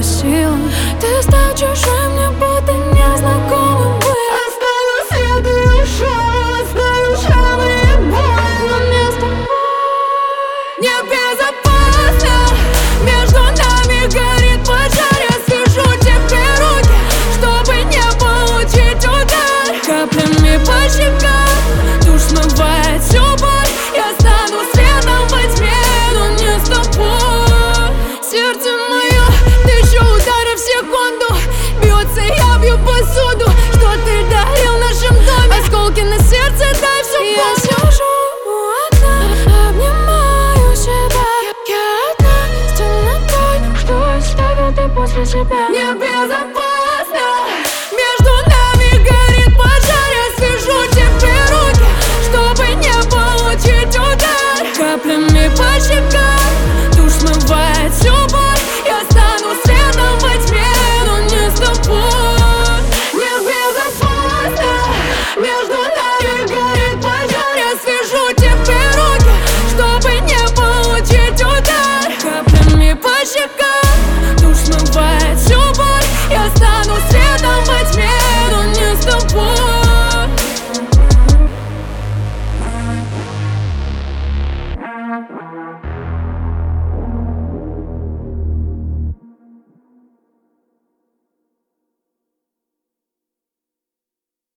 тебя силам. Ты стал чужой, мне будто незнакомым был. Оставил след и ушел, оставил шрамы и боль. Но мне с тобой небезопасно. Между нами горит пожар. Я свяжу тебе руки, чтобы не получить удар. каплями по щекам душ смывает всю боль. Я стану светом во тьме, но не с тобой. Сердце мое, тысячу ударов в секунду бьется, я бью посуду. Что ты дарил нашим доме? Осколки на сердце, дай все. Я сижу у окна, обнимаю себя. Я одна с темнотой, что оставил ты после себя. Небезопасно.